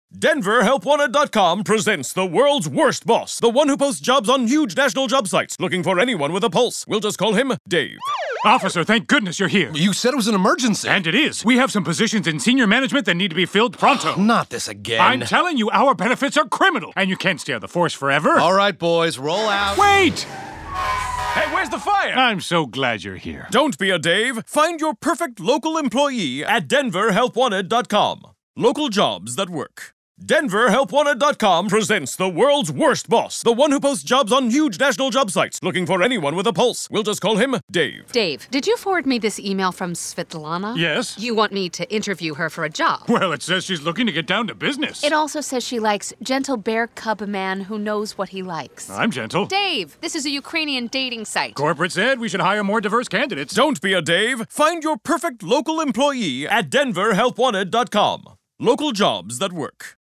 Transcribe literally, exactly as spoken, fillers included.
Denver Help Wanted dot com presents the world's worst boss, the one who posts jobs on huge national job sites, looking for anyone with a pulse. We'll just call him Dave. Officer, thank goodness you're here. You said it was an emergency. And it is. We have some positions in senior management that need to be filled pronto. Not this again. I'm telling you, our benefits are criminal, and you can't stay on the force forever. All right, boys, roll out. Wait! Hey, where's the fire? I'm so glad you're here. Don't be a Dave. Find your perfect local employee at Denver Help Wanted dot com. Local jobs that work. Denver Help Wanted dot com presents the world's worst boss, the one who posts jobs on huge national job sites, looking for anyone with a pulse. We'll just call him Dave. Dave, did you forward me this email from Svetlana? Yes. You want me to interview her for a job? Well, it says she's looking to get down to business. It also says she likes gentle bear cub man who knows what he likes. I'm gentle. Dave, this is a Ukrainian dating site. Corporate said we should hire more diverse candidates. Don't be a Dave. Find your perfect local employee at Denver Help Wanted dot com. Local jobs that work.